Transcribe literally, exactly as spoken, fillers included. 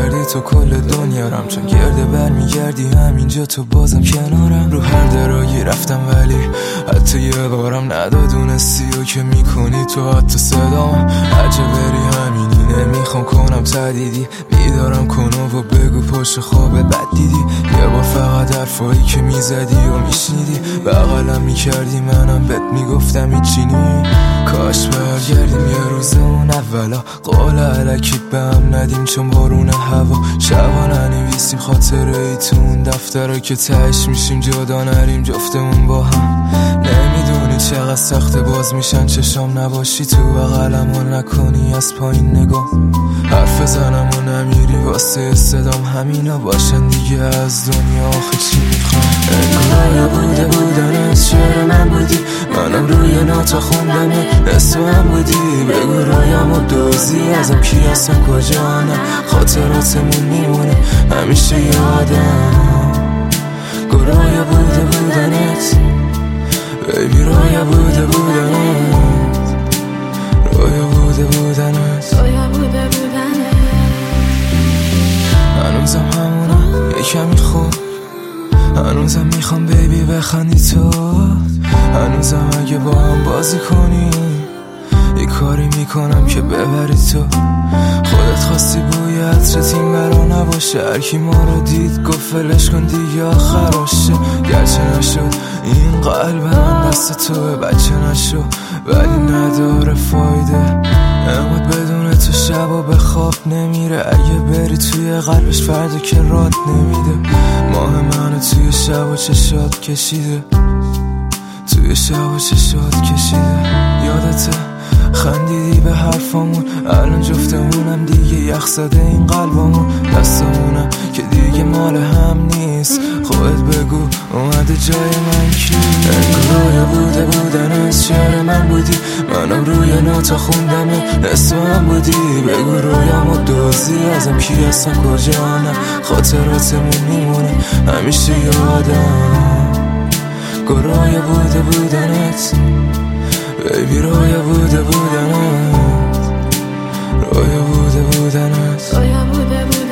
کردی تو کل دنیارم، چون گرده بر میگردی همینجا تو بازم کنارم. رو هر درایی رفتم ولی حتی یه بارم ندادونستی و که میکنی تو حتی صدام. عجب بری همینی نمیخوام کنم تدیدی، بیدارم کن و بگو پشت خواب بد دیدی. یه بار فقط حرفایی که میزدی و میشنیدی بغلم میکردی منم بهت میگفتم هیچی نی. کاش برگردیم یه روز اون اولا، قول علکی به هم ندیم چون بارون هوا. شبا ننویسیم خاطره ای تو اون دفترها که تهش میشیم جدا نریم جفتمون با هم. نمیدونی چقدر سخت باز میشن چشام نباشی تو بغلم و نکنی از پایین نگاه. حرف بزنم و نمیری واسه صدام همینا باشن دیگه، از دنیا آخه چی میخوام. انگار بوده بودن از شعر من بودی، منم روی ناتا خوندم اسم من بودی. بگو رویم و دوزی ازم کی هستم کجا نه، خاطراتمون میمونه همیشه یادم. گروه بوده بودنت بیبی، رویا بوده بودنت، رویا بوده بودنت، رویا بوده بودنت. هنوزم همونم یه کمی خوب، هنوزم میخوام بیبی بخندی تو، هنوزم اگه با هم بازی کنی یه کاری میکنم که ببری تو. خودت خواستی بوی عطرت این برا نباشه، هرکی ما رو دید گفت فلش کن دیگه آخراشه. گرچه نشد این قلب من دست توه، بچه نشو ولی نداره فایده. اماد بدون تو شبا به خواب نمیره، اگه بری توی قلبش فردا که رات نمیده. ماه منو توی شب و چشات کشیده، توی شب و چشات کشیده. یادته خندیدی به حرفامون، الان جفتمونم دیگه یخ زده این قلبمون. دستمونم که دیگه مال هم نیست، خودت بگو اومده جای من کی. انگار بوده بودن از شعر من بودی، منم روی نوتا خوندم اسم من بودی. بگو رویم و دوزی ازم کی هستم کجا نه، خاطراتمون میمونه همیشه یادم. گروه بوده بودنت بیبی، رویا بوده بودنت، رویا بوده بودنت، رویا بوده بودنت.